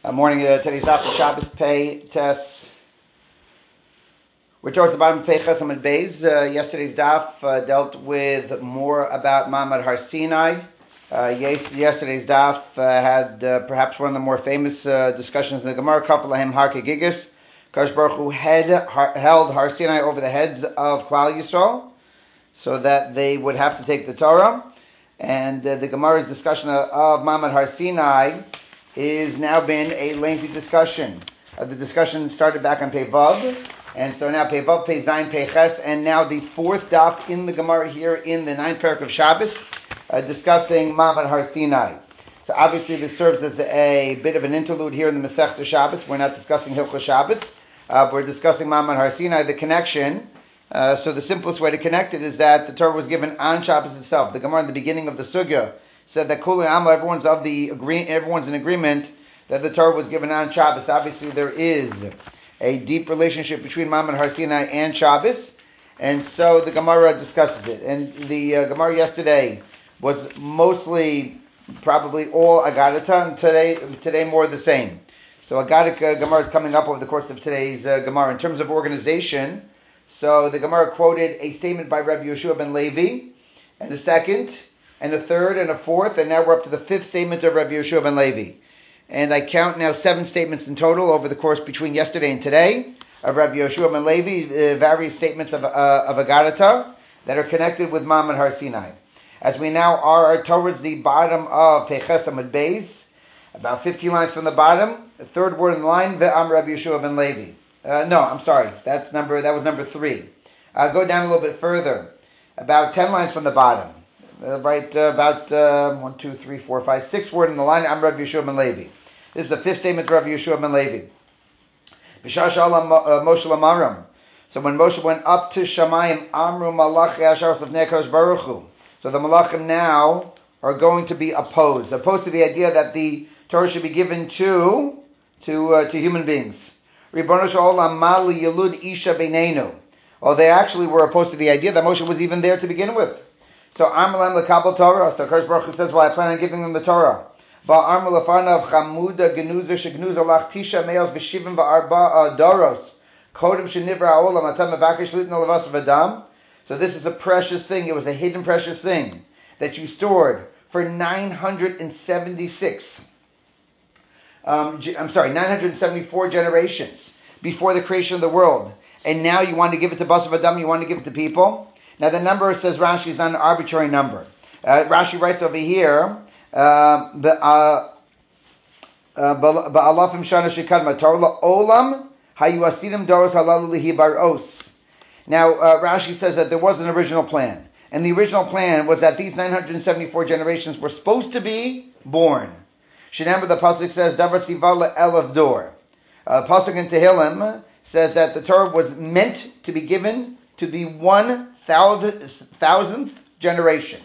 Morning. Today's daf of Shabbos Pei Tes. We're towards the bottom of Pei Ches Amud Beis. Yesterday's daf dealt with more about Ma'amad Har Sinai. Yesterday's daf had perhaps one of the more famous discussions in the Gemara. Kaf Lahem Har Kegigis. Kadosh Baruch Hu held Har Sinai over the heads of Klal Yisrael, so that they would have to take the Torah. And the Gemara's discussion of Ma'amad Har Sinai is now been a lengthy discussion. The discussion started back on Pei Vav, and so now Pei Vav, Pei Zayin, Pei Ches, and now the fourth daf in the Gemara here in the ninth parak of Shabbos, discussing Ma'amad Har Sinai. So obviously this serves as a bit of an interlude here in the Masechta Shabbos. We're not discussing Hilchos Shabbos. We're discussing Ma'amad Har Sinai, the connection. So the simplest way to connect it is that the Torah was given on Shabbos itself. The Gemara in the beginning of the Sugya said that Kuli Amo, everyone's in agreement that the Torah was given on Shabbos. Obviously, there is a deep relationship between Ma'amad Har Sinai and Shabbos, and so the Gemara discusses it. And the Gemara yesterday was mostly, probably all Agadata, and today more the same. So Agadic Gemara is coming up over the course of today's Gemara. In terms of organization, so the Gemara quoted a statement by Rabbi Yehoshua ben Levi, and a second, and a third, and a fourth, and now we're up to the fifth statement of Rabbi Yehoshua ben Levi. And I count now 7 statements in total over the course between yesterday and today of Rabbi Yehoshua ben Levi, various statements of Agadata that are connected with Ma'amad Har Sinai. As we now are towards the bottom of Pei Ches Amud Beis, about 15 lines from the bottom, the third word in the line, Ve'am Rabbi Yehoshua ben Levi. That was number 3. Go down a little bit further, about 10 lines from the bottom. About 1, 2, 3, 4, 5, 6 word in the line. I'm Rabbi Yehoshua ben Levi. This is the fifth statement of Rabbi Yehoshua ben Levi. Moshe Lamaram. So when Moshe went up to Shamayim, Amru Malachi Asher of Kadosh Baruch Hu. So the Malachim now are going to be opposed to the idea that the Torah should be given to human beings. Ribono shel Olam Mali Yelud Isha Beinenu. Well, they actually were opposed to the idea that Moshe was even there to begin with. So Amalam lekabel Torah. So Kadosh Baruch Hu says, "Well, I plan on giving them the Torah." Ba'armu lefanav chamuda genuza shegnuza lach tisha meos v'shivim v'arba doros kodem shenivra ha'olam atam mevakesh litna levas v'adam. So this is a precious thing. It was a hidden precious thing that you stored for 974 generations before the creation of the world, and now you want to give it to Bas v'adam. You want to give it to people. Now the number, says Rashi, is not an arbitrary number. Rashi writes over here, Ba'alafim shana shekadma Torah olam hayuasidim doros halalu lihi baros. Now Rashi says that there was an original plan, and the original plan was that these 974 generations were supposed to be born. Shenamar, the pasuk says, Davar siva le'elav dor. Pasuk in Tehillim says that the Torah was meant to be given to the 1,000th generation.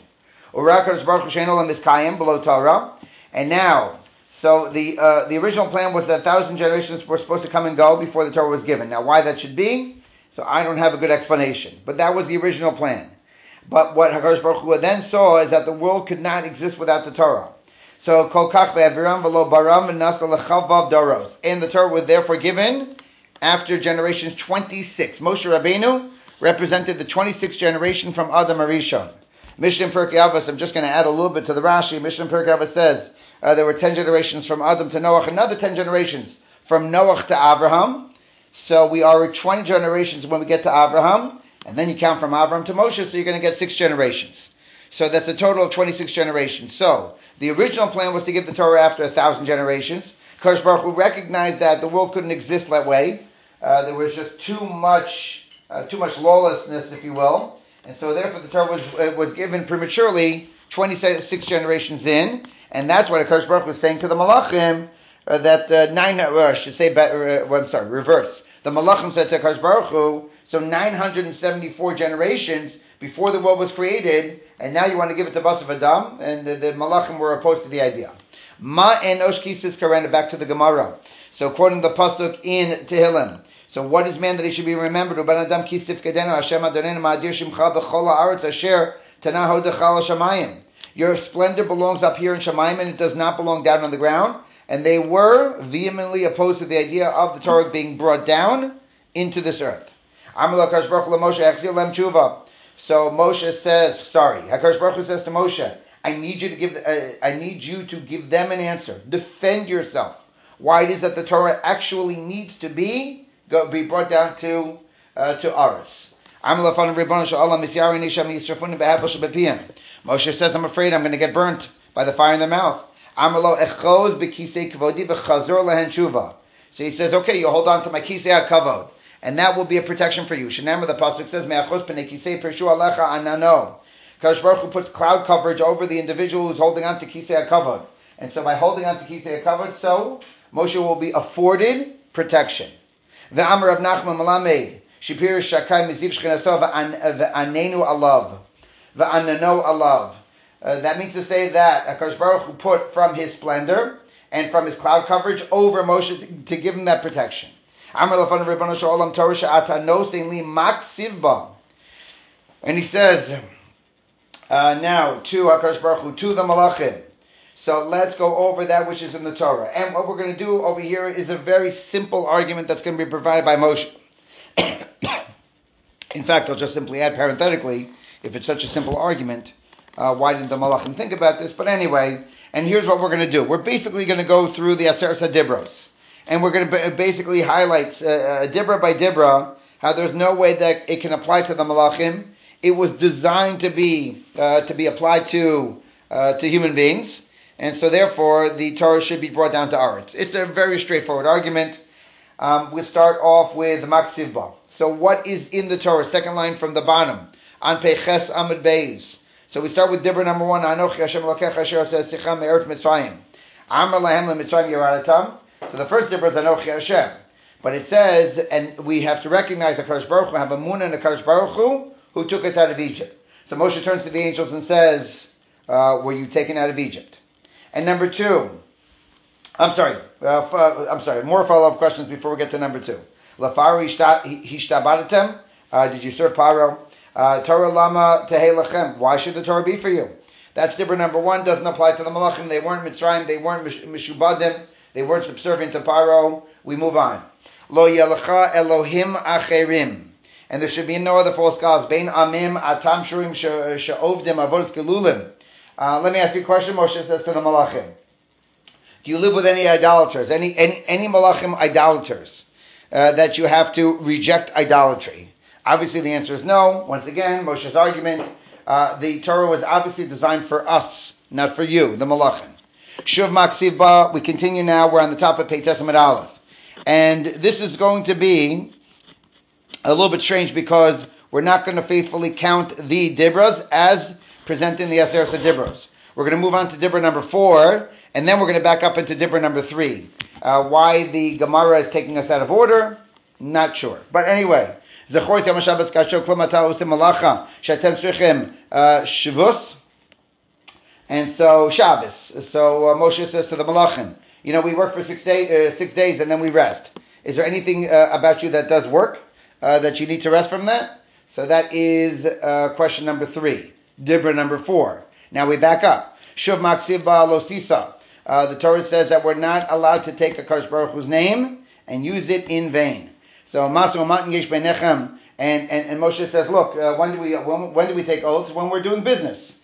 Below Torah. And now, so the original plan was that 1,000 generations were supposed to come and go before the Torah was given. Now, why that should be, so I don't have a good explanation. But that was the original plan. But what HaKadosh Baruch Hu then saw is that the world could not exist without the Torah. So, Kol Kach ve'aviram v'lo baram v'nasa l'chavav daros. And the Torah was therefore given after generations 26. Moshe Rabbeinu represented the 26th generation from Adam Arishon. Mishnah Pirkei Avos, I'm just going to add a little bit to the Rashi. Mishnah Pirkei Avos says there were 10 generations from Adam to Noach, another 10 generations from Noach to Abraham. So we are 20 generations when we get to Abraham, and then you count from Abraham to Moshe, so you're going to get 6 generations. So that's a total of 26 generations. So the original plan was to give the Torah after 1,000 generations. Kadosh Baruch Hu recognized that the world couldn't exist that way. There was just too much lawlessness, if you will. And so therefore the Torah was given prematurely 26 generations in. And that's what HaKadosh Baruch Hu was saying to the Malachim, reverse. The Malachim said to HaKadosh Baruch Hu, so 974 generations before the world was created, and now you want to give it to Bas v'adam, and the Malachim were opposed to the idea. Ma enosh kisis karena, back to the Gemara. So quoting the pasuk in Tehillim, so what is man that he should be remembered? Uban adam kisif kedenu Hashem Adonenu ma'adir shimcha b'chol ha'aretz asher tanahu dechal hashamayim. Your splendor belongs up here in Shamayim, and it does not belong down on the ground. and they were vehemently opposed to the idea of the Torah being brought down into this earth. So Moshe says, HaKadosh Baruch Hu says to Moshe, I need you to give them an answer. Defend yourself. Why it is that the Torah actually needs to be brought down to Aretz. Moshe says, I'm afraid I'm going to get burnt by the fire in their mouth. So he says, okay, you hold on to my kisei hakavod, and that will be a protection for you. Shenamar, the pasuk says, Me'achos pnei kisei pirshu alecha anano. Kadosh Baruch Hu puts cloud coverage over the individual who's holding on to kisei hakavod. And so by holding on to kisei hakavod, so Moshe will be afforded protection. Ve'amar Rav Nachman Malamed, Shapir Shakai Miziv Shchenaso ve'anenu alav. Ve'anano alav. That means to say that HaKadosh Baruch Hu put from his splendor and from his cloud coverage over Moshe to give him that protection. And he says, now to HaKadosh Baruch Hu, to the Malachim. So let's go over that which is in the Torah. And what we're going to do over here is a very simple argument that's going to be provided by Moshe. In fact, I'll just simply add parenthetically, if it's such a simple argument, why didn't the Malachim think about this? But anyway, and here's what we're going to do. We're basically going to go through the Aseret HaDibros. And we're going to basically highlight Dibra by Dibra, how there's no way that it can apply to the Malachim. It was designed to be applied to human beings. And so therefore, the Torah should be brought down to Aretz. It's a very straightforward argument. We'll start off with Maksiv Ba. So what is in the Torah? Second line from the bottom. An Peches Amud Beis. So we start with Dibra number 1. Anochi Hashem Elokecha asher hoseh me'eretz Mitzrayim. Amar lahem leMitzrayim yeradatam. So the first Dibra is Anochi Hashem. But it says, and we have to recognize the HaKadosh Baruch Hu, have a Munah and the HaKadosh Baruch Hu, who took us out of Egypt. So Moshe turns to the angels and says, were you taken out of Egypt? And number 2, more follow-up questions before we get to number 2. Lafaru hishtabadatem, did you serve Paro? Torah lama tehei lachem, why should the Torah be for you? That's Dibra number 1, doesn't apply to the Malachim. They weren't Mitzrayim, they weren't Mishubadim, they weren't subservient to Paro. We move on. Lo yelecha Elohim acherim, and there should be no other false gods. Bein amim atam shurim she'ovdim avodas gelulim. Let me ask you a question. Moshe says to the Malachim, do you live with any idolaters, any Malachim idolaters, that you have to reject idolatry? Obviously the answer is no. Once again, Moshe's argument, the Torah was obviously designed for us, not for you, the Malachim. Shuv Maksiv Ba, we continue now, we're on the top of Pei Tes Amud Aleph. And this is going to be a little bit strange because we're not going to faithfully count the Dibras as presenting the Aseret HaDibros. We're going to move on to Dibra number 4, and then we're going to back up into Dibra number 3. Why the Gemara is taking us out of order, not sure. But anyway, Zechor Yom HaShabbos Kasher Kol Mata Osim Malacha Shetem Tzrichim Shvus. And so Shabbos. So Moshe says to the Malachim, we work for 6 days and then we rest. Is there anything about you that does work, that you need to rest from that? So that is question number 3. Dibra number 4. Now we back up. Shuv Maksiv Ba Lo Sisa. The Torah says that we're not allowed to take HaKadosh Baruch Hu's name and use it in vain. So Masu Matan Yesh Beinechem, and Moshe says, look, when do we take oaths? When we're doing business.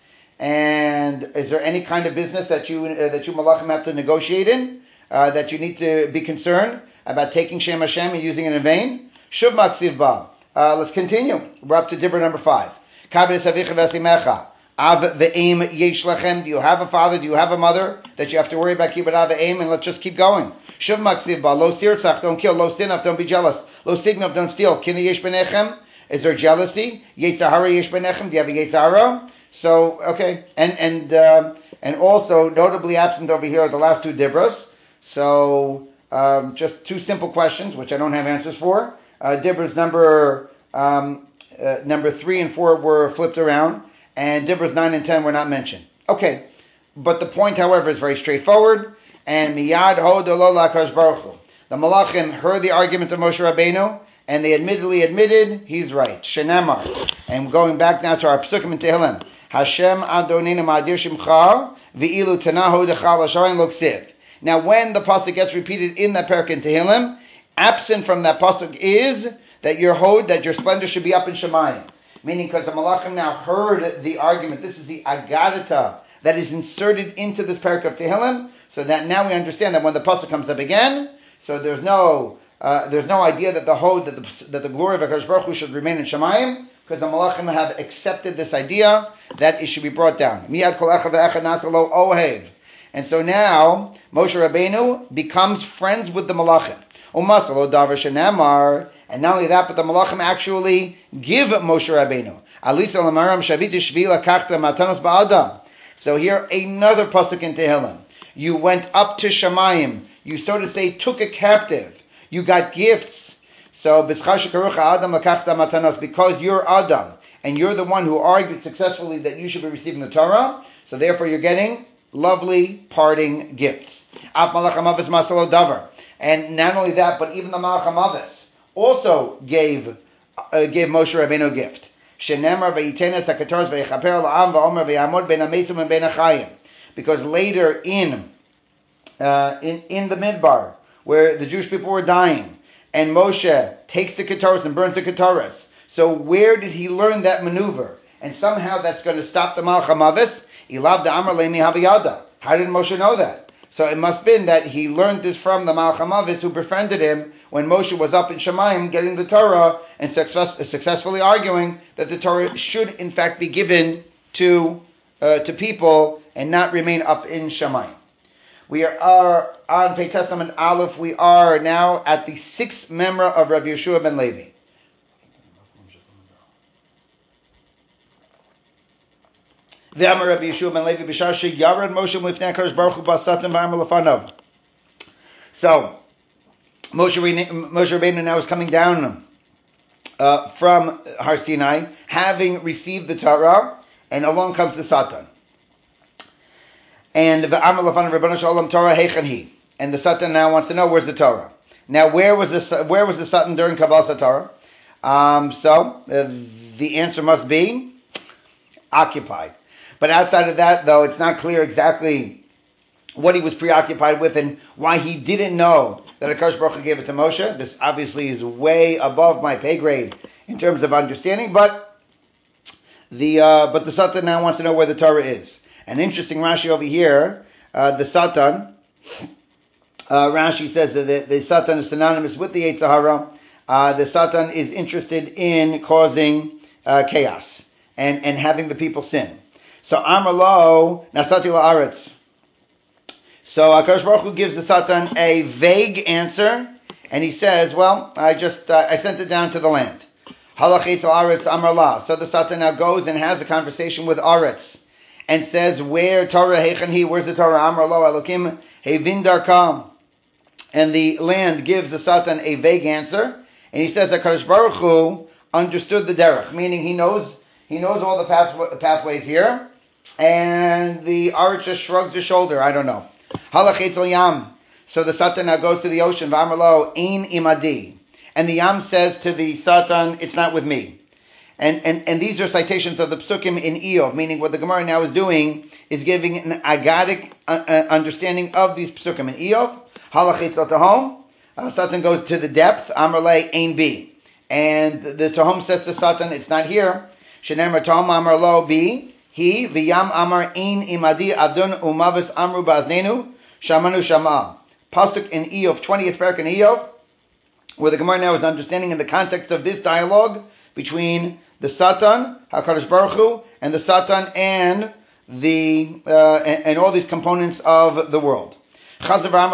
And is there any kind of business that you Malachim have to negotiate in, that you need to be concerned about taking Shem Hashem and using it in vain? Shuv Maksiv Ba. Let's continue. We're up to Dibra number 5. Kabed Savicha Vesimecha. Av ve'im yesh lachem. Do you have a father? Do you have a mother that you have to worry about? Kibbut av ve'im, and let's just keep going. Shuv Maksiv Ba. Lo sirtzach, don't kill. Lo sinaf, don't be jealous. Lo signav, don't steal. Kina yesh benechem. Is there jealousy? Yetzahara yesh benechem. Do you have a yetzahara? So okay, and also notably absent over here are the last 2 Dibros. So just 2 simple questions, which I don't have answers for. Dibros number 3 and 4 were flipped around, and Dibros 9 and 10 were not mentioned. Okay, but the point, however, is very straightforward. And miyad hodolo lakadosh baruch hu. The Malachim heard the argument of Moshe Rabbeinu, and they admitted he's right. Shenamar. And going back now to our Psukim and Tehillim. Hashem Adonenu Ma'adir Shimcha V'ilu Tanahu Dechal Hashayin Lo Ksiv. Now, when the pasuk gets repeated in that parak in Tehillim, absent from that pasuk is that your splendor should be up in Shemayim. Meaning, because the Malachim now heard the argument. This is the Agadata that is inserted into this parak of Tehillim, so that now we understand that when the pasuk comes up again, so there's no idea that the glory of HaKadosh Baruch Hu should remain in Shemayim, because the Malachim have accepted this idea that it should be brought down. Miyad kol echad ve'echad nasa lo ohev. And so now Moshe Rabbeinu becomes friends with the Malachim. Umasal lo davar shenamar. And not only that, but the Malachim actually give Moshe Rabbeinu. Alisa lamaram shavit shvi lakachta matanos ba'adam. So here another pasuk in Tehillim. You went up to Shemayim. You, so to say, took a captive. You got gifts. So because you're Adam and you're the one who argued successfully that you should be receiving the Torah, so therefore you're getting lovely parting gifts. And not only that, but even the Malach HaMavis also gave Moshe Rabbeinu a gift. Because later in the Midbar, where the Jewish people were dying, and Moshe takes the Ketores and burns the Ketores. So where did he learn that maneuver? And somehow that's going to stop the Malach HaMavis. Ilav da'amar le'mi haviyada. How did Moshe know that? So it must have been that he learned this from the Malach HaMavis who befriended him when Moshe was up in Shemayim getting the Torah and successfully arguing that the Torah should in fact be given to people and not remain up in Shemayim. We are on Pei Testament Aleph. We are now at the 6th memra of Rav Yeshua ben Levi. V'amar Rav Yeshua ben Levi b'shar she'yarad Moshe l'fnei HaKadosh Baruch Hu b'satan v'amar l'fanav. So Moshe Rabbeinu now is coming down from Har Sinai, having received the Torah, and along comes the Satan. And the Satan now wants to know where's the Torah. Now, where was the Satan during Kabbalas Torah? So the answer must be occupied. But outside of that, though, it's not clear exactly what he was preoccupied with and why he didn't know that HaKadosh Baruch Hu gave it to Moshe. This obviously is way above my pay grade in terms of understanding, but the Satan now wants to know where the Torah is. An interesting Rashi over here, the Satan, Rashi says that the Satan is synonymous with the Yetzer Hara. The Satan is interested in causing chaos and having the people sin. So Amar lo nasati la'aretz. So HaKadosh Baruch Hu gives the Satan a vague answer, and he says, well, I sent it down to the land. Halachetz la'aretz Amar la. So the Satan now goes and has a conversation with Aretz, and says, where Torah heichan hi, where's the Torah? Amar lo Elokim hevin darkam. And the land gives the Satan a vague answer, and he says that HaKadosh Baruch Hu understood the derech, meaning he knows all the pathways here, and the Aretz just shrugs his shoulder, I don't know. Halachetz al yam. So the Satan now goes to the ocean, v'amar lo ein imadi. And the Yam says to the Satan, it's not with me. And these are citations of the Psukim in Eov, meaning what the Gemara now is doing is giving an agadic understanding of these Psukim in Eov. Halachetz al tahom. Satan goes to the depth. Amar le ein bi. And the tahom says to Satan, it's not here. Shenemar tahom amar lo bi. He v'yam amar ein imadi adon umavis amru ba'aznenu shamanu shama. Pasuk in Eov, 20th parak in Eov, where the Gemara now is understanding in the context of this dialogue between the Satan, HaKadosh Baruch Hu, and the Satan and and all these components of the world. So Satan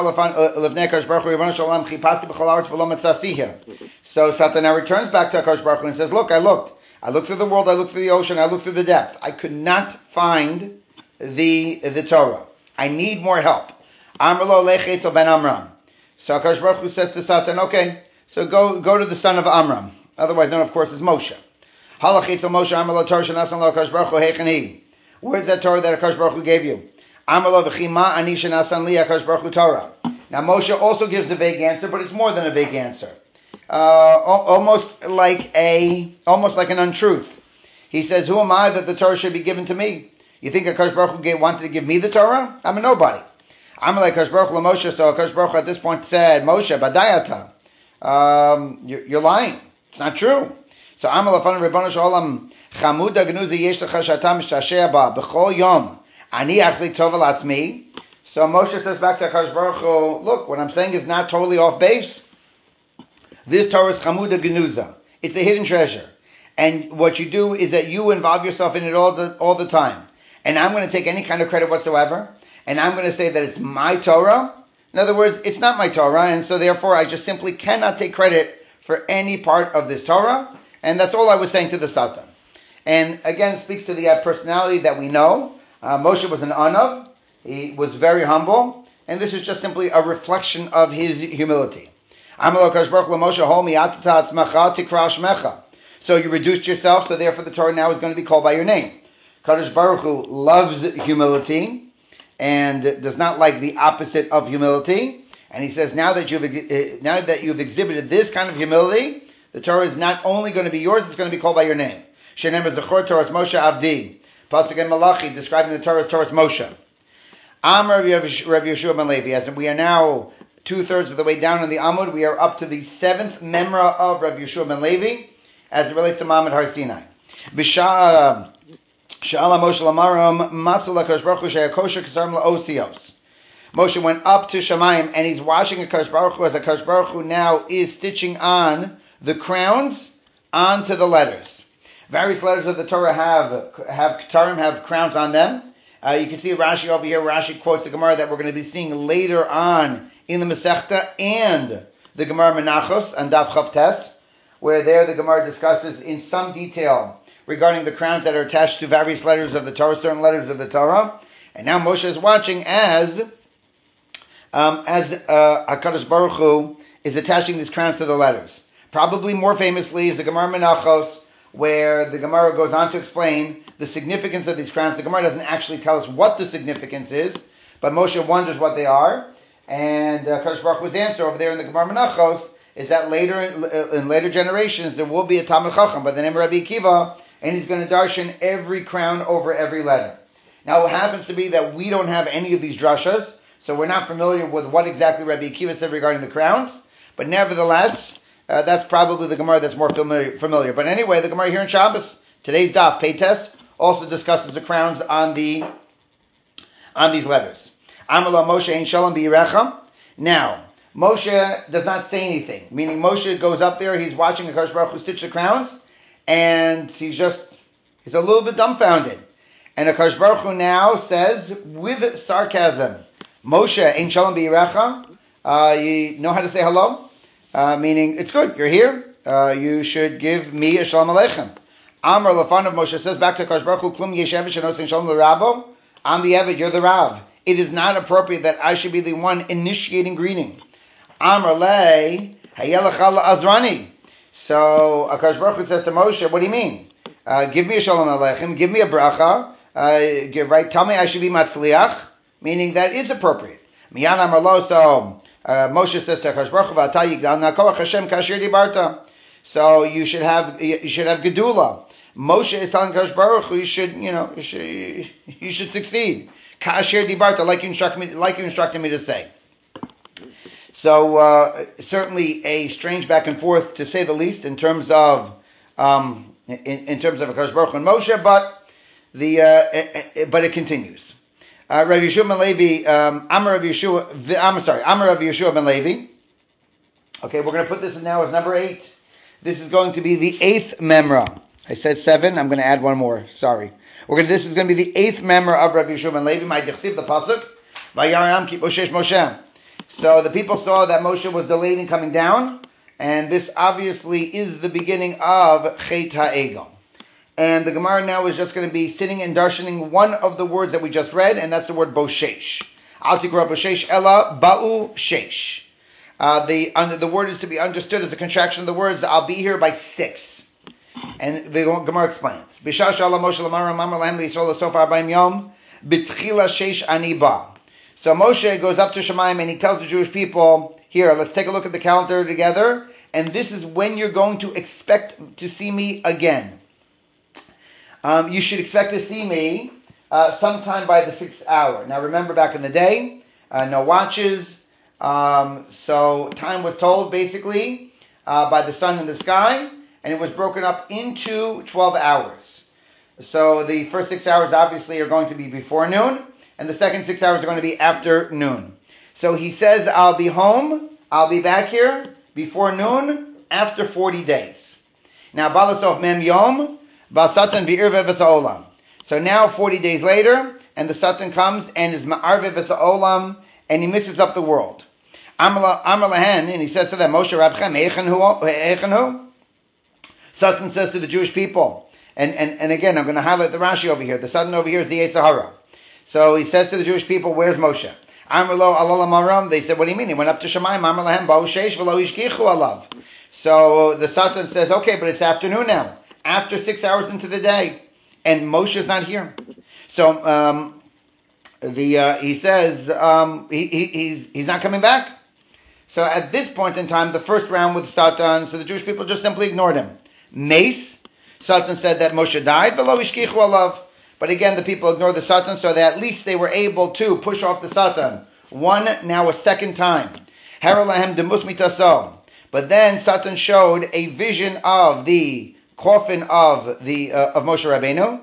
now returns back to HaKadosh Baruch Hu and says, look, I looked through the world, I looked through the ocean, I looked through the depth. I could not find the Torah. I need more help. Amrlo lechetz ben Amram. So HaKadosh Baruch Hu says to Satan, okay, so go to the son of Amram, otherwise known, of course, as Moshe. Halachetz Moshe Amrlo Torah shenasan lo HaKadosh Baruch Hu heichen hi. Where's that Torah that HaKadosh Baruch Hu gave you? Amrlo v'chima ani shenasan li HaKadosh Baruch Hu Torah. Now Moshe also gives the vague answer, but it's more than a vague answer. Almost like an untruth. He says, who am I that the Torah should be given to me? You think HaKadosh Baruch Hu wanted to give me the Torah? I'm a nobody. Amalei Kadosh Baruch Hu Moshe. So Kadosh Baruch Hu at this point said, Moshe, Badayata, you're lying. It's not true. So Amalei Fanu Rebbeinu Shalom Chamuda Gnuzi Yesh Lecha Shatam Mishtasheh Ba B'chol Yom Ani Achzik Tov Alatzmi. So Moshe says back to Kadosh Baruch Hu, look, what I'm saying is not totally off base. This Torah is Chamuda Genuza. It's a hidden treasure. And what you do is that you involve yourself in it all the time. And I'm going to take any kind of credit whatsoever. And I'm going to say that it's my Torah. In other words, it's not my Torah. And so therefore, I just simply cannot take credit for any part of this Torah. And that's all I was saying to the Satan. And again, it speaks to the personality that we know. Moshe was an Anav. He was very humble. And this is just simply a reflection of his humility. So you reduced yourself, so therefore the Torah now is going to be called by your name. Kadosh Baruch Hu loves humility and does not like the opposite of humility. And he says, now that you've exhibited this kind of humility, the Torah is not only going to be yours, it's going to be called by your name. Shenem Zechor Torah Moshe Avdi. Pasuk in Malachi describing the Torah as Torah Moshe. Amar Rav Yeshua ben Levi. As we are now 2/3 of the way down in the Amud, we are up to the 7th memra of Rav Yeshua ben Levi, as it relates to Ma'amad Har Sinai. B'sha'ala Moshe lamaram matzah l'Kadosh Baruch Hu she'akosher k'sarim la'osios. Moshe went up to Shamayim, and he's watching HaKadosh Baruch Hu as HaKadosh Baruch Hu now is stitching on the crowns onto the letters. Various letters of the Torah have ktarim, have crowns on them. You can see Rashi over here. Rashi quotes the Gemara that we're going to be seeing later on in the Masechta and the Gemara Menachos and Daf Chavtes, where there the Gemara discusses in some detail regarding the crowns that are attached to various letters of the Torah, certain letters of the Torah. And now Moshe is watching as HaKadosh Baruch Hu is attaching these crowns to the letters. Probably more famously is the Gemara Menachos, where the Gemara goes on to explain the significance of these crowns. The Gemara doesn't actually tell us what the significance is, but Moshe wonders what they are. And Kadosh Baruch Hu's answer over there in the Gemara Menachos is that later in later generations there will be a Talmid Chacham by the name of Rabbi Akiva, and he's going to darshan every crown over every letter. Now it happens to be that we don't have any of these drashas, so we're not familiar with what exactly Rabbi Akiva said regarding the crowns, but nevertheless, that's probably the Gemara that's more familiar. But anyway, the Gemara here in Shabbos, today's daf, Peites, also discusses the crowns on these letters. Amar Moshe ein shalom b'yirecha. Now, Moshe does not say anything, meaning Moshe goes up there, he's watching HaKadosh Baruch Hu stitch the crowns, and he's a little bit dumbfounded. And HaKadosh Baruch Hu now says, with sarcasm, Moshe ein shalom b'yirecha. You know how to say hello? Meaning, it's good, you're here, you should give me a shalom aleichem. Amar Lafanav, Moshe says back to HaKadosh Baruch Hu, Klum Yeshev Shenosin Shalom L'Rabbo. I'm the Eved, you're the Rav. It is not appropriate that I should be the one initiating greeting. Amar Le Hayelachal Azrani. So HaKadosh Baruch Hu says to Moshe, what do you mean? Give me a shalom aleichem, give me a bracha, tell me I should be matzliach, meaning that is appropriate. Miyan Amar Lo, so Moshe says to HaKadosh Baruch Hu, V'ata yigdal nakoach Hashem kasher dibarta. So you should have gedula. Moshe is telling HaKadosh Baruch Hu, you should succeed. Kasher dibarta, like you instructed me to say. So certainly a strange back and forth, to say the least, in terms of HaKadosh Baruch Hu and Moshe, but it continues. Rav Yeshua ben Levi, Amar Rav Yeshua ben Levi. Okay, we're going to put this in now as number 8. This is going to be the 8th memra. I said 7. I'm going to add one more. Sorry. This is going to be the 8th memra of Rav Yeshua ben Levi. My dichsiv, the pasuk. Vayaram ki poshesh Moshe. So the people saw that Moshe was delayed in coming down, and this obviously is the beginning of Chet HaEgel. And the Gemara now is just going to be sitting and darshaning one of the words that we just read, and that's the word boshesh. Al tikra boshesh ela ba'u shesh. The word is to be understood as a contraction of the words, I'll be here by 6. And the Gemara explains. Bishash ala Moshe lamar mamar lahem li'yisrael l'sof 40 yom b'tchila shesh ani ba. So Moshe goes up to Shemaim and he tells the Jewish people, here, let's take a look at the calendar together, and this is when you're going to expect to see me again. You should expect to see me sometime by the 6th hour. Now remember, back in the day, no watches. So time was told basically by the sun in the sky, and it was broken up into 12 hours. So the first 6 hours obviously are going to be before noon, and the second 6 hours are going to be after noon. So he says, I'll be home, I'll be back here before noon after 40 days. Now, Balasof Mem Yom, Basatan V'irve V'sa'olam. So now 40 days later, and the Satan comes and is Ma'arve V'sa'olam, and he mixes up the world. Amar Lahen, and he says to them, Moshe Rabchem, Eichen hu? Satan says to the Jewish people, and again, I'm going to highlight the Rashi over here. The Satan over here is the Yetzer Hara. So he says to the Jewish people, where's Moshe? Amar lo alala maram. They said, what do you mean? He went up to Shemayim. Amar lahem ba'u sheish v'lo ishkichu alav. So the Satan says, okay, but it's afternoon now, after 6 hours into the day, and Moshe's not here. So he says he's not coming back. So at this point in time, the first round with Satan, so the Jewish people just simply ignored him. Mace, Satan said that Moshe died, v'lo ishkichu alav. But again, the people ignored the Satan, so that at least they were able to push off the Satan now a second time. Haralahem demus mitaso. But then Satan showed a vision of the coffin of Moshe Rabbeinu.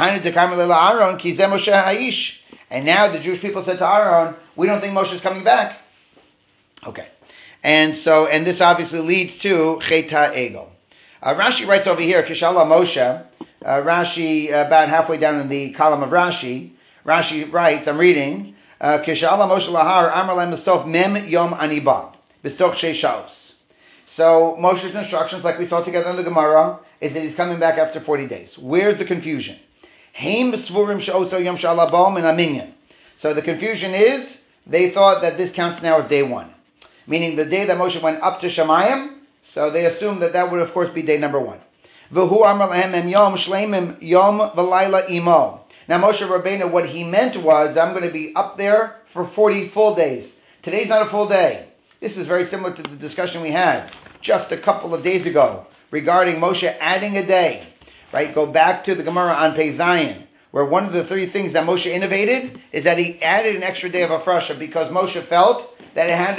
And now the Jewish people said to Aaron, we don't think Moshe is coming back. Okay. And this obviously leads to Cheta Egel. Rashi writes over here, Kishala Moshe. Rashi, about halfway down in the column of Rashi writes, I'm reading, Kishala Moshe Lahar Amar Lem Besof Mem Yom Aniba Besoch Sheishaos. So Moshe's instructions, like we saw together in the Gemara, is that he's coming back after 40 days. Where's the confusion? Heim Svurim Sheoso Yom Shalabom and Aminyan. So the confusion is, they thought that this counts now as day one. Meaning the day that Moshe went up to Shemayim, so they assumed that would of course be day number one. V'hu amar lahem em yom shleimim yom v'layla imo. Now Moshe Rabbeinu, what he meant was, I'm going to be up there for 40 full days. Today's not a full day. This is very similar to the discussion we had just a couple of days ago regarding Moshe adding a day. Right? Go back to the Gemara on Pei Zayin, where one of the three things that Moshe innovated is that he added an extra day of Afrasha because Moshe felt that it had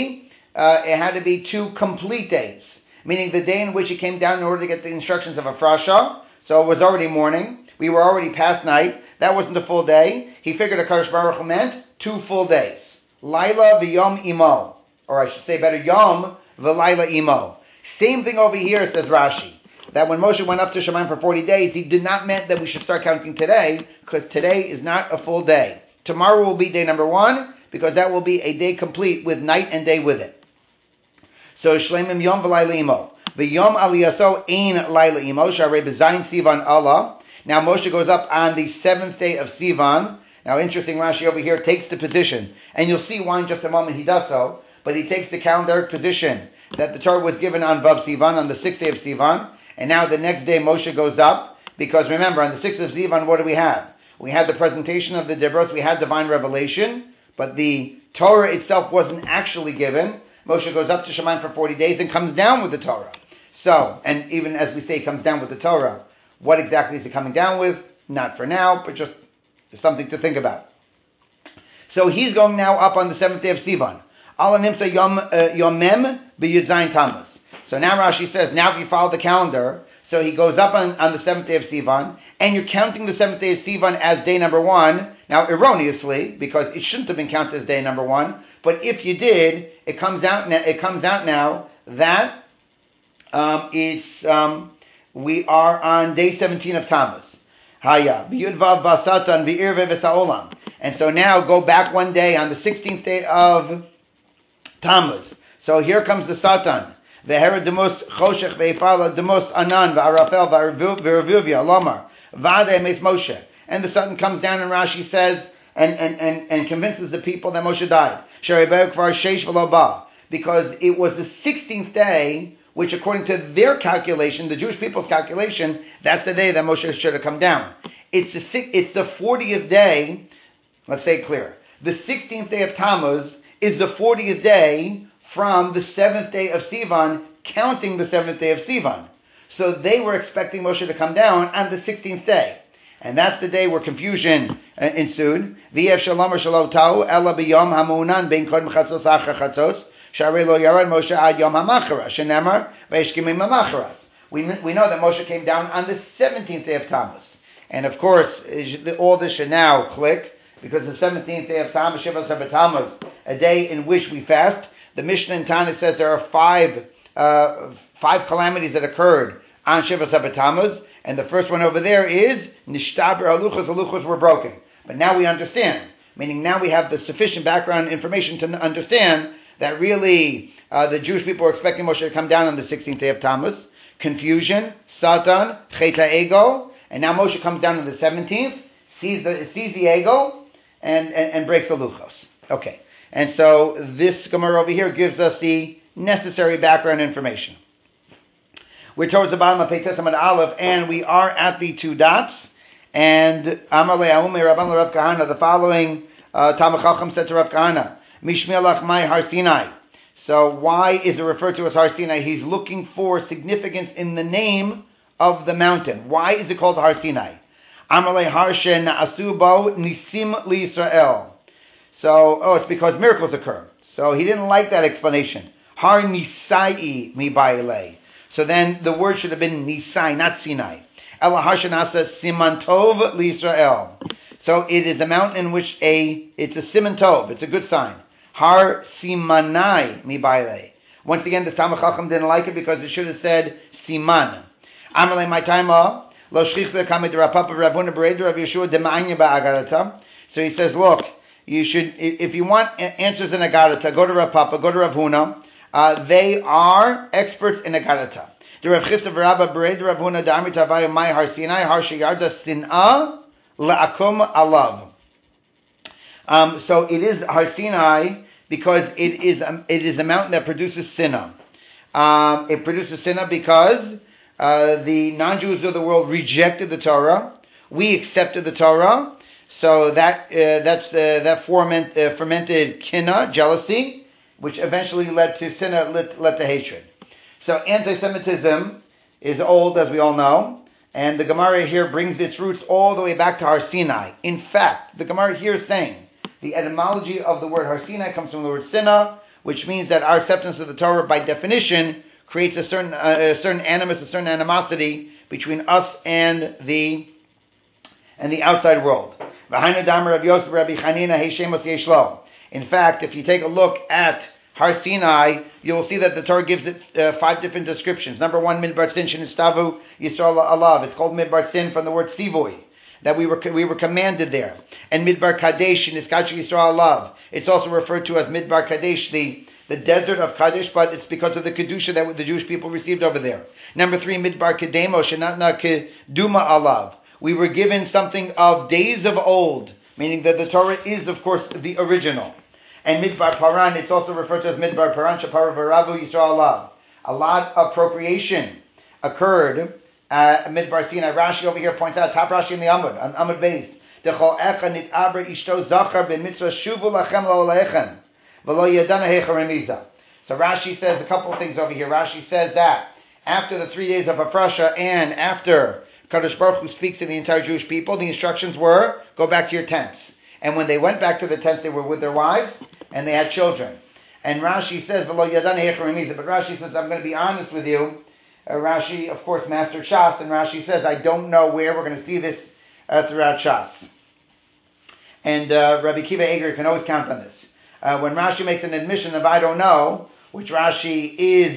to be 2 complete days. Meaning the day in which he came down in order to get the instructions of Afrasha. So it was already morning. We were already past night. That wasn't a full day. He figured HaKadosh Baruch Hu meant 2 full days. Laila v'yom imo. Or I should say better, yom v'laila imo. Same thing over here, says Rashi. That when Moshe went up to Shemayim for 40 days, he did not mean that we should start counting today, because today is not a full day. Tomorrow will be day number 1, because that will be a day complete with night and day with it. So Shleimim Yom v'Layla Imo. V'Yom Aliyaso Ein Layla Imo. Sharei B'Zayin Sivan Allah. Now Moshe goes up on the 7th day of Sivan. Now interesting, Rashi over here takes the position, and you'll see why in just a moment he does so, but he takes the calendaric position that the Torah was given on Vav Sivan, on the 6th day of Sivan, and now the next day Moshe goes up, because remember, on the 6th of Sivan, what do we have? We had the presentation of the Debros, we had divine revelation, but the Torah itself wasn't actually given. Moshe goes up to Shemayim for 40 days and comes down with the Torah. So, and even as we say, comes down with the Torah, what exactly is he coming down with? Not for now, but just something to think about. So he's going now up on the 7th day of Sivan. Ala nimsa yomem b'yud zayin Tammuz. So now Rashi says, now if you follow the calendar, so he goes up on the 7th day of Sivan, and you're counting the 7th day of Sivan as day number 1, now erroneously, because it shouldn't have been counted as day number 1, but if you did, it comes out now that we are on day 17 of Tammuz. Haya b'yudvav basatan v'irve v'sa'olam. And so now go back one day on the 16th day of Tammuz. So here comes the Satan. V'hera demus choshech ve'ifala demus anan v'arafel v'revuvia lomar v'adei mes Moshe. And the Satan comes down and Rashi says and convinces the people that Moshe died. Sherei kvar sheish v'lo ba. Because it was the 16th day, which according to their calculation, the Jewish people's calculation, that's the day that Moshe should have come down. It's the 40th day. Let's say it clear. The 16th day of Tammuz is the 40th day from the 7th day of Sivan, counting the 7th day of Sivan. So they were expecting Moshe to come down on the 16th day. And that's the day where confusion ensued. V'yev shalom or shalom tau ela b'yom hamunan bein kodem chatzos achar chatzos sharei lo yarad Moshe ad yom hamachara shenemar v'eshkimim hamacharas. We know that Moshe came down on the 17th day of Tammuz. And of course, all this should now click, because the 17th day of Tammuz, Shivas HaB'Tammuz, a day in which we fast. The Mishnah in Tana says there are five calamities that occurred on Shivas HaB'Tammuz, and the first one over there is Nishtaber Haluchos. The luchos were broken. But now we understand, meaning now we have the sufficient background information to understand that really the Jewish people were expecting Moshe to come down on the 16th day of Tammuz. Confusion, Satan, Chet HaEgel, and now Moshe comes down on the 17th, sees the Egel, and breaks the luchos. Okay, and so this Gemara over here gives us the necessary background information. We're towards the bottom of Peites Amud Aleph, and we are at the two dots. And Amar le'Aume Rabban Rav Kahana, the following Talmid Chacham said to Rav Kahana, Mishmelach Mai Har Sinai. So why is it referred to as Har Sinai? He's looking for significance in the name of the mountain. Why is it called Har Sinai? Amar le Har She'na'asu bo Nisim liYisrael. So, it's because miracles occur. So he didn't like that explanation. Har Nisai mi ba'ilei. So then the word should have been Nisai, not Sinai. Ela Har She'na'asa Siman Tov liYisrael. So it is a mountain in which it's a Siman Tov. It's a good sign. Har Simanai mi ba'ilei. Once again, the Talmid Chacham didn't like it because it should have said Siman. Amalei my time lo shchichta kamed rapapa Ravuna bered Rav Yeshua demanya ba'agarata. So he says, look, you should, if you want answers in Agarata, go to Rav Papa, go to Rav Huna. They are experts in Agarata. The Rav Chisda v'Rabba bered Rav Huna da'amri tavayu mai Har Sinai Har sheyarda sin'ah la'akum alav. So it is Har Sinai because it is a mountain that produces sinah. It produces sinah because the non-Jews of the world rejected the Torah. We accepted the Torah. So that fermented kinna, jealousy, which eventually led to sinah, led to hatred. So anti-Semitism is old, as we all know. And the Gemara here brings its roots all the way back to Har Sinai. In fact, the Gemara here is saying the etymology of the word Har Sinai comes from the word sinah, which means that our acceptance of the Torah, by definition, creates a certain animus, a certain animosity between us and the outside world. In fact, if you take a look at Har Sinai, you'll see that the Torah gives it 5 different descriptions. Number 1, Midbar Sin Shenistavu Yisrael Alav. It's called Midbar Sin from the word Sivoy, that we were commanded there. And Midbar Kadesh Niskachu Yisrael Alav. It's also referred to as Midbar Kadesh, the desert of Kadesh, but it's because of the Kedusha that the Jewish people received over there. Number 3, Midbar Kedemo Shenatna Keduma Alav. We were given something of days of old, meaning that the Torah is, of course, the original. And Midbar Paran, it's also referred to as Midbar Paran, Shapar Varavu Yisrael Alav. A lot of appropriation occurred at Midbar Sinai. Rashi over here points out, top Rashi in the Amud, on Amud Beis. Dechol echa nit abra ishto zachar b'mitzvah shuvu lachem la'olechem v'lo yadana hecha remiza. So Rashi says a couple of things over here. Rashi says that after the 3 days of Hafrasha and after Kadosh Baruch Hu speaks to the entire Jewish people, the instructions were, go back to your tents. And when they went back to the tents, they were with their wives and they had children. And Rashi says, v'lo yadana hecha remiza. But Rashi says, I'm going to be honest with you. Rashi, of course, mastered Shas, and Rashi says, I don't know where we're going to see this throughout Shas. And Rabbi Kiva Eger can always count on this. When Rashi makes an admission of I don't know, which Rashi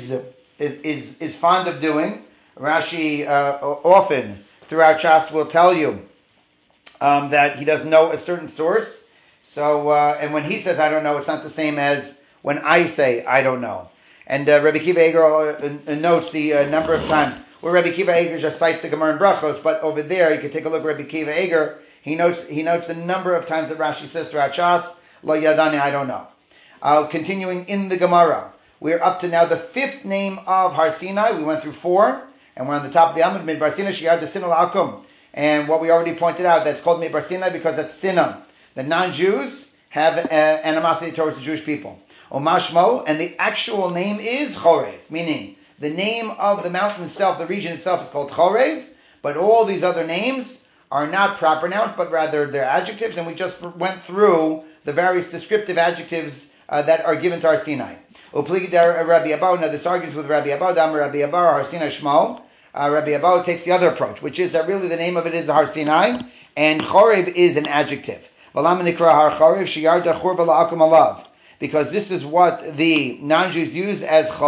is fond of doing, Rashi often throughout Shas will tell you that he doesn't know a certain source. So, and when he says I don't know, it's not the same as when I say I don't know. And Rabbi Kiva Eger notes the number of times where Rabbi Kiva Eger just cites the Gemara in Brachos, but over there you can take a look at Rabbi Kiva Eger. He notes the number of times that Rashi says throughout Shas, Lo Yadani, I don't know. Continuing in the Gemara, we're up to now the 5th name of Har Sinai. We went through 4, and we're on the top of the Amud, Midbar Sinai, Sheyarda Sinah La'akum. And what we already pointed out, that's called Midbar Sinai because that's Sinah. The non-Jews have animosity towards the Jewish people. Omashmo, and the actual name is Chorev, meaning the name of the mountain itself, the region itself is called Chorev, but all these other names are not proper nouns, but rather they're adjectives, and we just went through the various descriptive adjectives that are given to Har Sinai. Rabbi Abba, now this argues with Rabbi Abba, Rabbi Abba, Har Sinai Shmo. Rabbi Abba takes the other approach, which is that really the name of it is Har Sinai, and Choreb is an adjective. Because this is what the non-Jews use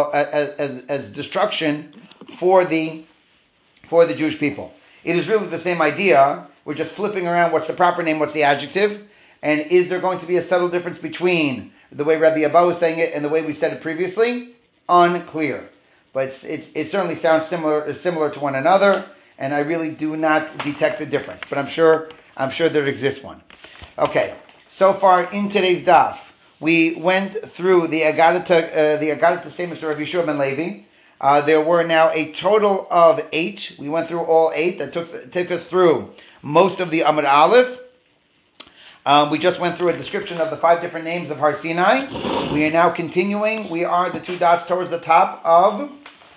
as destruction for the Jewish people. It is really the same idea. We're just flipping around what's the proper name, what's the adjective, and is there going to be a subtle difference between the way Rabbi Abba was saying it and the way we said it previously? Unclear. But it certainly sounds similar to one another, and I really do not detect the difference. But I'm sure there exists one. Okay, so far in today's daf, we went through the Agadah statements of Rav Yeshua ben Levi. There were now a total of 8. We went through all 8. That took us through most of the Amud Aleph. We just went through a description of the 5 different names of Har Sinai. We are now continuing. We are the 2 dots towards the top of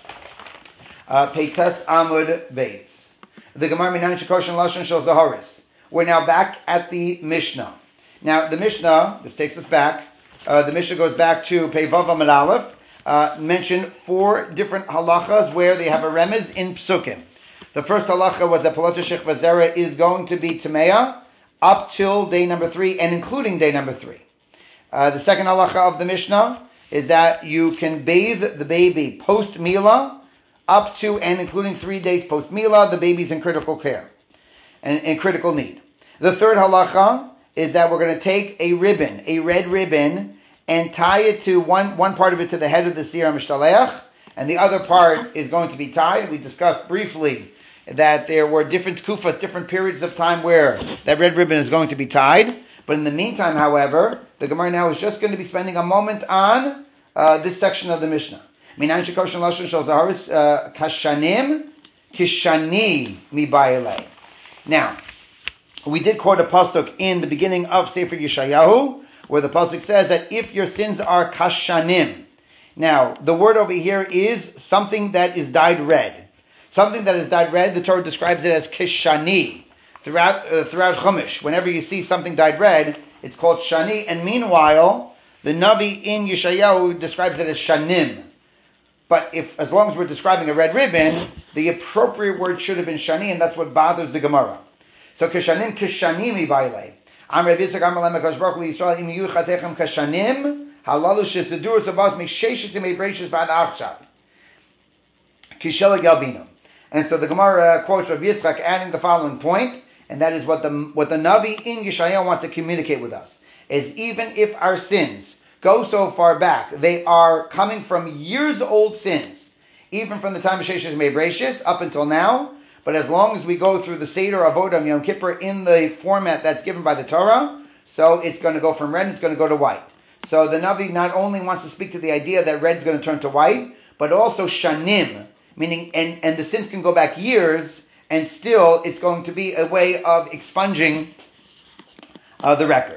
Peites Amud Beis. The Gemara Minan Shekoshen Lashon Shel Zaharis. We're now back at the Mishnah. Now the Mishnah, this takes us back. The Mishnah goes back to Pei Vav Amud Aleph. Mentioned 4 different halachas where they have a remez in psukim. The first halacha was that Palata Shechva Zera is going to be Tameah up till day number 3 and including day number 3. The second halacha of the Mishnah is that you can bathe the baby post-Mila up to and including 3 days post-Mila. The baby's in critical care and in critical need. The third halacha is that we're going to take a ribbon, a red ribbon, and tie it to one part of it to the head of the Siyar Mishtaleach, and the other part is going to be tied. We discussed briefly that there were different kufas, different periods of time where that red ribbon is going to be tied. But in the meantime, however, the Gemara now is just going to be spending a moment on this section of the Mishnah. Minan shekoshen lashon shel zaharis kashanim kishani mibayelei. Now, we did quote a pasuk in the beginning of Sefer Yeshayahu, where the pasuk says that if your sins are kashanim. Now, the word over here is something that is dyed red. Something that is dyed red, the Torah describes it as kishani. Throughout Chumash, whenever you see something dyed red, it's called shani. And meanwhile, the Navi in Yeshayahu describes it as shanim. But as long as we're describing a red ribbon, the appropriate word should have been shani, and that's what bothers the Gemara. So kishanim kishani mibayle. Am Rav Yitzchak Amar Lem HaKadosh Baruch Hu Yisrael im yu chatechem kashanim halalu shesedur sabas misheshes imei breishes ba'ad achshav kishela galbino. And so the Gemara quotes Rav Yitzchak adding the following point, and that is what the Navi in Yeshayahu wants to communicate with us, is even if our sins go so far back, they are coming from years old sins, even from the time of Sheshes Me'Breshis up until now, but as long as we go through the Seder Avodah Yom Kippur in the format that's given by the Torah, so it's going to go from red and it's going to go to white. So the Navi not only wants to speak to the idea that red is going to turn to white, but also shanim, meaning, and the sins can go back years, and still it's going to be a way of expunging the record.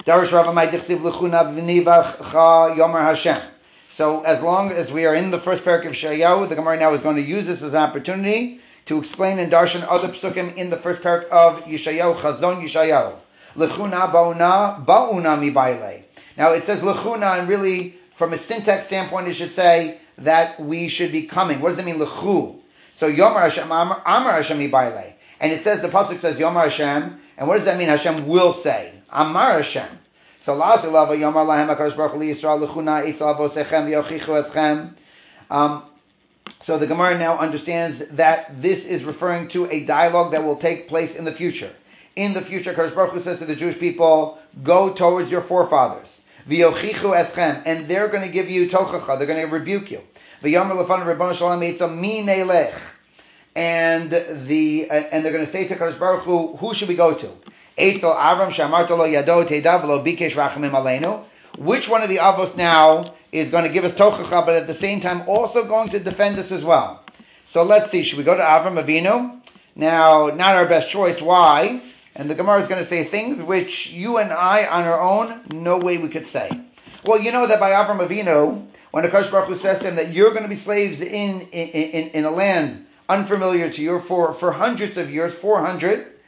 So as long as we are in the first parak of Yeshayahu, the Gemara now is going to use this as an opportunity to explain and darshan other psukim in the first parak of Yeshayahu, Chazon Yeshayahu. Lechuna ba'una mi baile. Now it says lechuna, and really from a syntax standpoint it should say that we should be coming. What does it mean, lechu? So Yomer Hashem, Amar Hashem mi baile. And it says, the pasuk says Yomer Hashem, and what does that mean? Hashem will say. Amar Hashem. So la'aseh lava Yomer lahem HaKadosh Baruch Hu Yisrael lechuna itzal avosechem v'yochichu eschem. So the Gemara now understands that this is referring to a dialogue that will take place in the future. In the future, HaKadosh Baruch Hu says to the Jewish people, go towards your forefathers. V'yochichu eschem. And they're going to give you tochacha. They're going to rebuke you. V'yomer lefanu Ribono Shalom yitzam mi nelech. And they're going to say to HaKadosh Baruch Hu, who should we go to? Eitel Avram shamarto lo yado teidav lo bikesh rachamim aleinu. Which one of the avos now is going to give us tochacha, but at the same time also going to defend us as well? So let's see. Should we go to Avram Avinu? Now, not our best choice. Why? And the Gemara is going to say things which you and I, on our own, no way we could say. Well, you know that by Avram Avinu, when HaKadosh Baruch Hu says to him that you're going to be slaves in a land unfamiliar to you for hundreds of years, 400,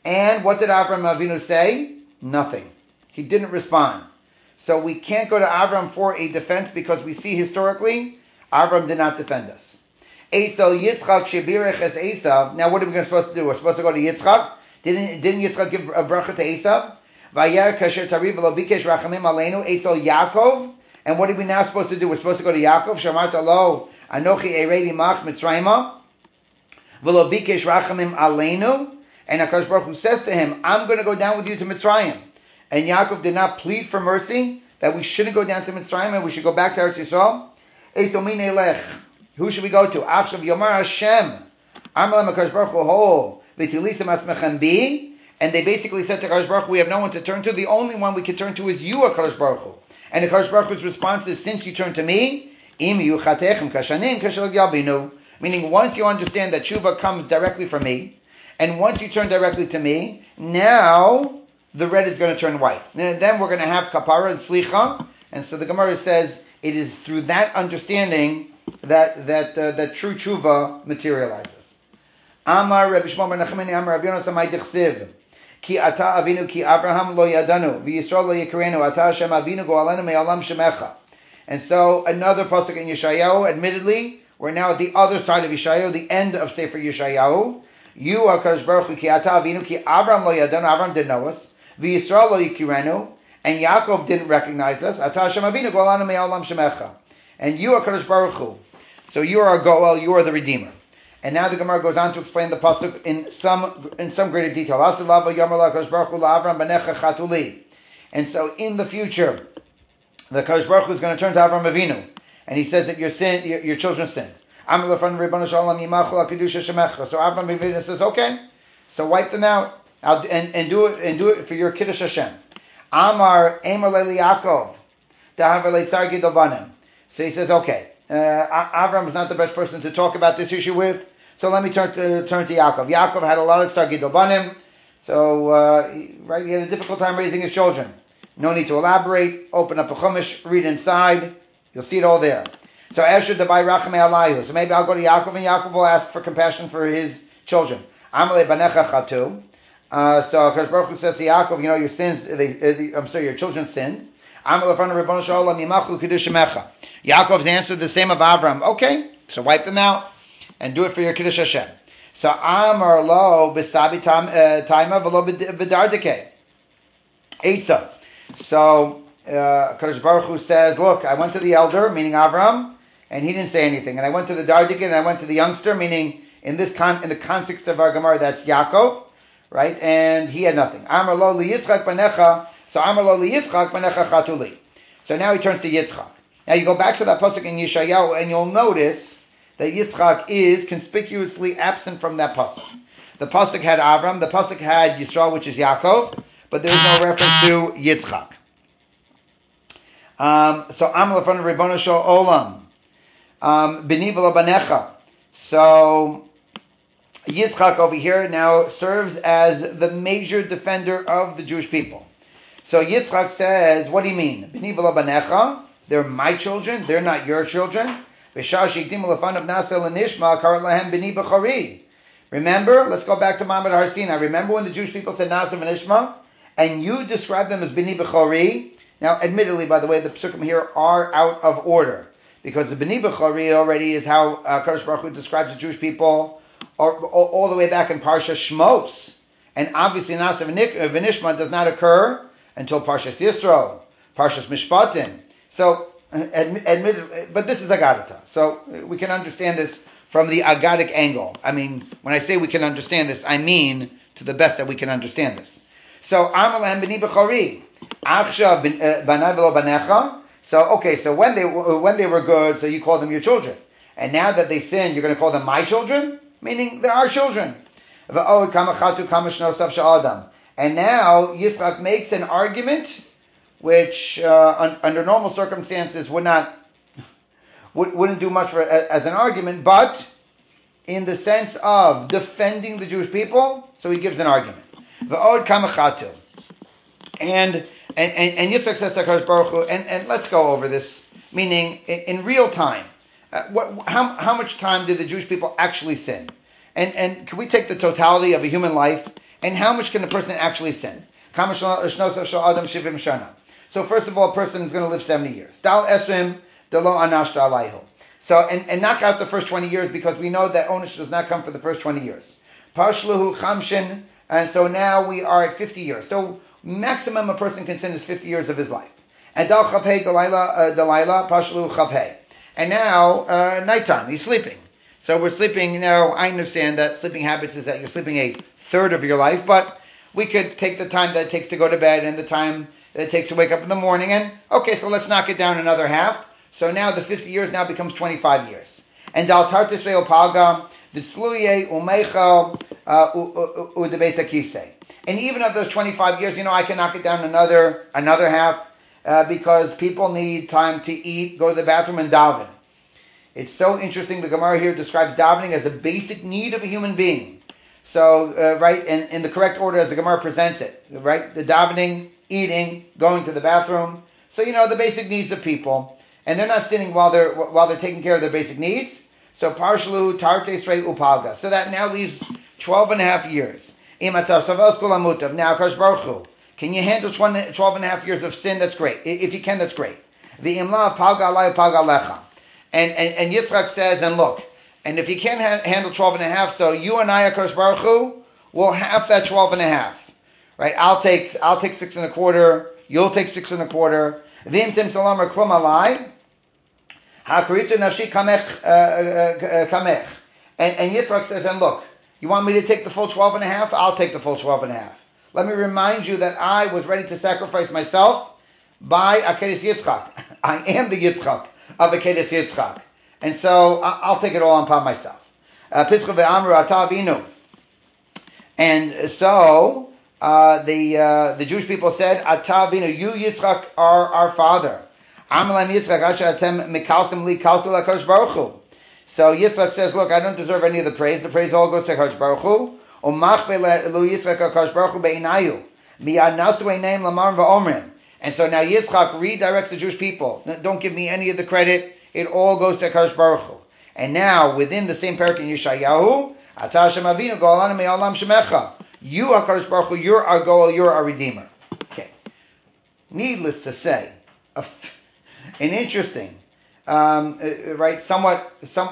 And what did Avram Avinu say? Nothing. He didn't respond. So we can't go to Avram for a defense because we see historically Avram did not defend us. Esav Yitzchak Shebirech as Esav. Now what are we supposed to do? We're supposed to go to Yitzchak. Didn't Yitzchak give a bracha to Esav? Vayer kasher tariv v'lo bikesh rachamim aleinu Esav Yaakov. And what are we now supposed to do? We're supposed to go to Yaakov. Shamarta lo anochi erevi mach mitzrayma v'lo bikesh rachamim aleinu. And HaKadosh Baruch Hu says to him, I'm going to go down with you to Mitzrayim. And Yaakov did not plead for mercy that we shouldn't go down to Mitzrayim and we should go back to Eretz Yisrael. Eitomine lech. Who should we go to? Achshav Yomar Hashem. Amalem HaKadosh Baruch Hu ho v'tilisem atzmechem bi. And they basically said to HaKadosh Baruch Hu, we have no one to turn to. The only one we can turn to is you, HaKadosh Baruch Hu. And HaKadosh Baruch Hu's response is, since you turn to me, im yuchatechem kashanim kashal yabinu. Meaning, once you understand that tshuva comes directly from me, and once you turn directly to me, now the red is going to turn white. And then we're going to have kapara and slicha. And so the Gemara says it is through that understanding that true tshuva materializes. Amar Rabbi Shmuel bar Nachmani Amar Rabbi Yonasan Mai Dichsiv Ki ata avinu ki Abraham lo yadanu v'Yisrael lo yikrenu ata Hashem avinu go'alenu me'olam shemecha. And so another pasuk in Yeshayahu. Admittedly, we're now at the other side of Yeshayahu, the end of Sefer Yeshayahu. You are HaKadosh Baruch Hu ki ata avinu ki Abraham lo yadanu. Abraham didn't know us. V'Yisrael lo yikirenu. And Yaakov didn't recognize us. Ata Hashem avinu go'alenu me'olam shemecha. And you are HaKadosh Baruch Hu. So you are a Goel, you are the Redeemer. And now the Gemara goes on to explain the pasuk in some greater detail. And so in the future, the Kadosh Baruch Hu is going to turn to Avram Avinu, and he says that your children sin. So Avram Avinu says, okay, so wipe them out and do it for your Kiddush Hashem. Amar Emer Leili Yaakov, Dahav Leitzar Gidovanim. So he says, okay, Avram is not the best person to talk about this issue with. So let me turn to Yaakov. Yaakov had a lot of Sargid Obanim, so he had a difficult time raising his children. No need to elaborate. Open up a Chumash, read inside. You'll see it all there. So Esher Dabai Rachamei Alayhu. So maybe I'll go to Yaakov, and Yaakov will ask for compassion for his children. Amalei Banecha Chatu. So Akash Baruch Hu says to Yaakov, your sins. Your children sinned. Amalei Fana Rebbeinu Shalom Yimachu Kiddush Shemecha. Yaakov's answer the same of Avram. Okay, so wipe them out and do it for your Kiddush Hashem. So Amar lo b'sabi taima v'lo b'dardike. Eitzah. So Kadosh Baruch Hu says, look, I went to the elder, meaning Avram, and he didn't say anything. And I went to the dardike, and I went to the youngster, meaning in the context of our Gemara, that's Yaakov, right? And he had nothing. Amar lo liyitzchak banecha. So Amar lo liyitzchak banecha chatuli. So now he turns to Yitzchak. Now you go back to that pasuk in Yeshayahu, and you'll notice that Yitzchak is conspicuously absent from that pasuk. The pasuk had Avram, the pasuk had Yisrael, which is Yaakov, but there's no reference to Yitzchak. So Am lefanu Ribono Shel Olam, B'ni v'lo banecha. So Yitzchak over here now serves as the major defender of the Jewish people. So Yitzchak says, what do you mean? B'ni v'lo banecha? They're my children, they're not your children. Remember, let's go back to Mamad Har Sinai. Remember when the Jewish people said Nasa v'Nishma, and you describe them as B'ni B'chori? Now, admittedly, by the way, the psukim here are out of order, because the B'ni B'chori already is how Kadosh Baruch Hu describes the Jewish people all the way back in Parsha Shmos. And obviously Nasa v'Nishma does not occur until Parshas Yisro, Parshas Mishpatim. So, admittedly, but this is Agadata, so we can understand this from the Agadic angle. I mean, when I say we can understand this, I mean to the best that we can understand this. So, Amalam b'ni b'chori, Achshav b'nai v'lo banecha. So, okay, so when they were good, so you call them your children, and now that they sin, you're going to call them my children, meaning they're our children. And now Yitzchak makes an argument which under normal circumstances wouldn't do much as an argument, but in the sense of defending the Jewish people, so he gives an argument. V'od kamachatu. And Yitzchak says to HaKadosh Baruch Hu, and let's go over this, meaning in real time, how much time did the Jewish people actually sin? And can we take the totality of a human life and how much can a person actually sin? So first of all, a person is going to live 70 years. So, and knock out the first 20 years, because we know that ownership does not come for the first 20 years. Pashluhu chamshin, and so now we are at 50 years. So maximum a person can sin is 50 years of his life. And dal chapei dalayla pashluhu chapei. And now, nighttime, he's sleeping. So we're sleeping, now I understand that sleeping habits is that you're sleeping a third of your life, but we could take the time that it takes to go to bed and the time that it takes to wake up in the morning, and okay, so let's knock it down another half. So now the 50 years now becomes 25 years. And dal tartis palga, the sluye umeichel udebesa kise. And even of those 25 years, I can knock it down another half, because people need time to eat, go to the bathroom, and daven. It's so interesting. The Gemara here describes davening as a basic need of a human being. So, right, and in the correct order as the Gemara presents it, right? The davening, eating, going to the bathroom. So, the basic needs of people. And they're not sinning while they're taking care of their basic needs. So, parshlu tarte srei upalga. So that now leaves 12 and a half years. Now, Kadosh Baruch Hu, can you handle 12 and a half years of sin? That's great. If you can, that's great. V'imla palga alai palga lecha. And Yitzchak says, and look, and if you can't handle 12 and a half, so you and I, Kadosh Baruch Hu, will half that 12 and a half. Right? I'll take 6 and a quarter, you'll take 6 and a quarter. V'im tim salamar klum alai, ha'karita nafshi kamech. And Yitzchak says, and look, you want me to take the full 12 and a half? I'll take the full 12 and a half. Let me remind you that I was ready to sacrifice myself by Akedes Yitzchak. I am the Yitzchak of Akedes Yitzchak. And so I'll take it all upon myself. Pischa ve'amru ata avinu. And so the Jewish people said, Ata avinu, you Yitzchak are our father. Amalam Yitzchak asher atem mikalsim li kalsul HaKadosh Baruch Hu. So Yitzchak says, look, I don't deserve any of the praise. The praise all goes to HaKadosh Baruch Hu. Umachve lu Yitzchak HaKadosh Baruch Hu be'inayu. Miyad nasu eineim lamar va'omrim. And so now Yitzchak redirects the Jewish people. Don't give me any of the credit. It all goes to HaKadosh Baruch Hu. And now, within the same parak in Yeshayahu, Ata Hashem Avinu go'alanu me'olam shemecha. You, HaKadosh Baruch Hu, you're our goal, you're our Redeemer. Okay. Needless to say, an interesting, right, somewhat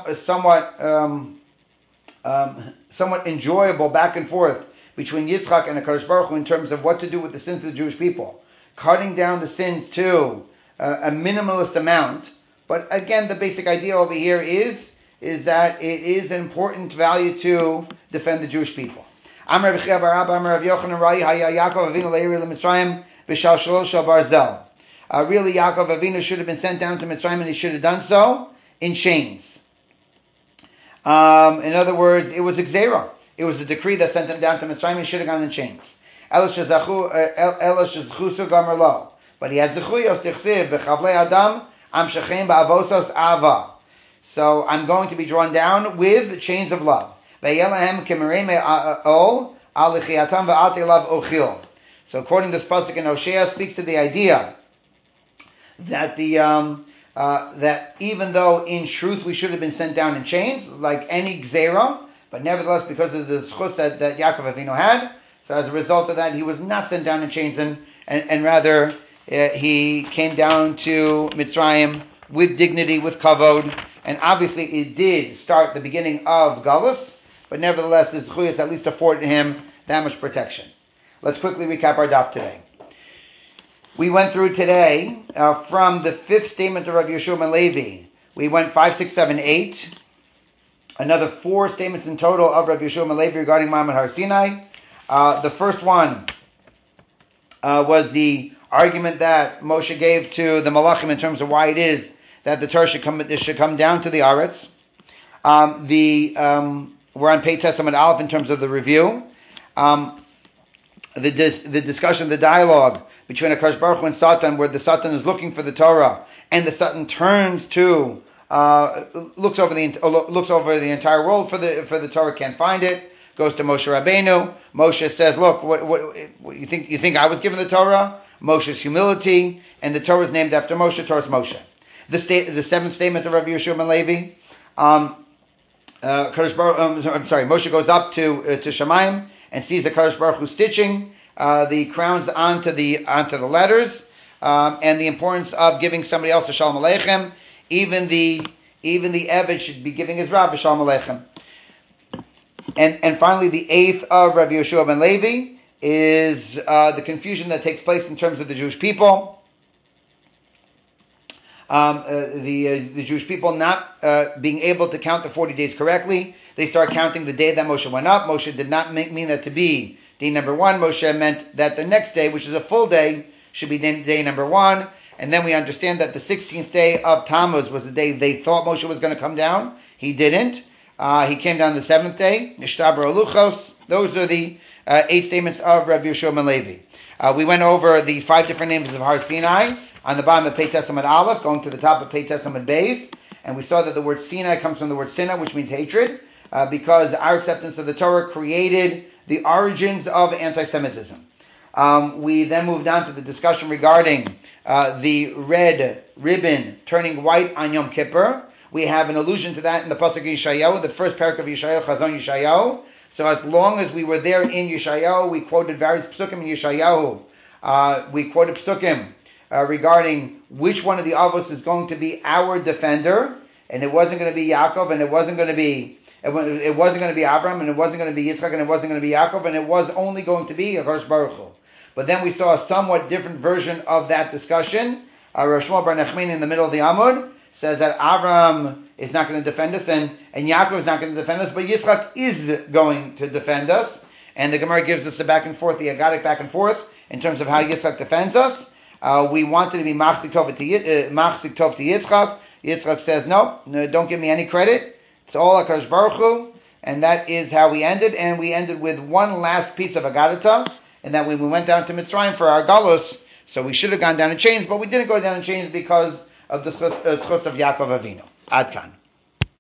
enjoyable back and forth between Yitzchak and HaKadosh Baruch Hu in terms of what to do with the sins of the Jewish people. Cutting down the sins to a minimalist amount. But again, the basic idea over here is that it is an important value to defend the Jewish people. Really, Yaakov Avinu should have been sent down to Mitzrayim, and he should have done so in chains. In other words, it was a gzera. It was a decree that sent him down to Mitzrayim, and he should have gone in chains. But he had zechuyos tichsiv b'chavlei adam amshachem ba'avosos ava. So I'm going to be drawn down with chains of love. So according to this pasuk in Hosea, speaks to the idea that that even though in truth we should have been sent down in chains, like any gzera, but nevertheless because of the zchus that Yaakov Avinu had, so as a result of that, he was not sent down in chains, and rather he came down to Mitzrayim with dignity, with kavod, and obviously it did start the beginning of Galus, but nevertheless his zchuyos at least afforded him that much protection. Let's quickly recap our daf today. We went through today from the 5th statement of Rav Yeshua ben Levi. We went 5, 6, 7, 8. Another 4 statements in total of Rav Yeshua ben Levi regarding Ma'amad Har Sinai. The first one was the argument that Moshe gave to the Malachim in terms of why it is that the Torah should come down to the Aretz. We're on Pei Testament Aleph in terms of the review. The discussion, the dialogue between HaKadosh Baruch Hu and Satan, where the Satan is looking for the Torah, and the Satan turns to looks over the entire world for the Torah, can't find it. Goes to Moshe Rabbeinu. Moshe says, "Look, what you think? You think I was given the Torah?" Moshe's humility, and the Torah is named after Moshe. Torah's Moshe. The 7th statement of Rabbi Yeshua ben Levi. Moshe goes up to Shamayim, and sees the Kadosh Baruch Hu stitching the crowns onto the letters, and the importance of giving somebody else a Shalom Aleichem. Even the Eved should be giving his Rav a Shalom Aleichem. And finally, the eighth of Rabbi Yehoshua ben Levi is the confusion that takes place in terms of the Jewish people. The Jewish people not being able to count the 40 days correctly. They start counting the day that Moshe went up. Moshe did not mean that to be day number one. Moshe meant that the next day, which is a full day, should be day number one. And then we understand that the 16th day of Tammuz was the day they thought Moshe was going to come down. He didn't. He came down the 7th day. Nishtaber Aluchos. Those are the 8 statements of Rabbi Yehoshua ben Levi. We went over the 5 different names of Har Sinai on the bottom of Pei Testament Aleph, going to the top of Pei Testament Beis. And we saw that the word Sinai comes from the word Sinah, which means hatred, because our acceptance of the Torah created the origins of anti-Semitism. We then moved on to the discussion regarding the red ribbon turning white on Yom Kippur. We have an allusion to that in the Pasuk of Yeshayahu, the first parak of Yeshayahu, Chazon Yeshayahu. So as long as we were there in Yeshayahu, we quoted various psukim in Yeshayahu. We quoted psukim regarding which one of the avos is going to be our defender, and it wasn't going to be Yaakov, and it wasn't going to be Abraham, and it wasn't going to be Yitzchak, and it wasn't going to be Yaakov, and it was only going to be Hakadosh Baruch Hu. But then we saw a somewhat different version of that discussion. Rav Shmuel bar Nachman in the middle of the Amud says that Abraham is not going to defend us, and Yaakov is not going to defend us, but Yitzchak is going to defend us. And the Gemara gives us the back and forth, the agadic back and forth, in terms of how Yitzchak defends us. We wanted to be Machzik Tov to Yitzchak. Yitzchak says, no, don't give me any credit. It's all HaKadosh Baruch Hu. And that is how we ended. And we ended with one last piece of Agadata, and that when we went down to Mitzrayim for our Galus, so we should have gone down in chains, but we didn't go down in chains because of the schus of Yaakov Avinu. Ad Kan.